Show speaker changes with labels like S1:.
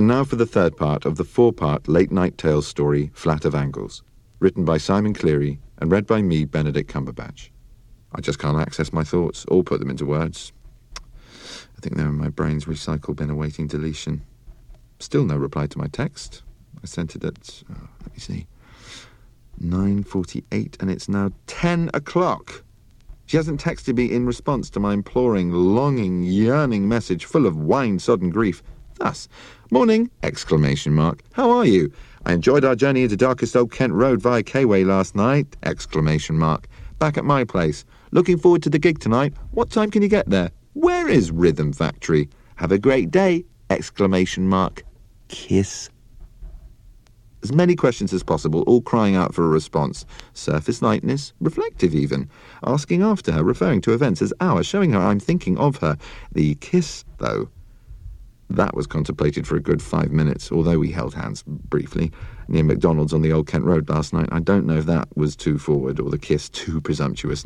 S1: And now for the third part of the four-part late-night tales story, Flat of Angles, written by Simon Cleary and read by me, Benedict Cumberbatch. I just can't access my thoughts or put them into words. I think they're in my brain's recycle bin awaiting deletion. Still no reply to my text. I sent it at, let me see, 9:48, and it's now 10 o'clock. She hasn't texted me in response to my imploring, longing, yearning message full of wine-sodden grief. Thus, morning, ! How are you? I enjoyed our journey into darkest Old Kent Road via K-Way last night! ! Back at my place. Looking forward to the gig tonight. What time can you get there? Where is Rhythm Factory? Have a great day! ! Kiss. As many questions as possible, all crying out for a response. Surface lightness, reflective even. Asking after her, referring to events as ours, showing her I'm thinking of her. The kiss, though. That was contemplated for a good 5 minutes, although we held hands briefly near McDonald's on the Old Kent Road last night. I don't know if that was too forward or the kiss too presumptuous.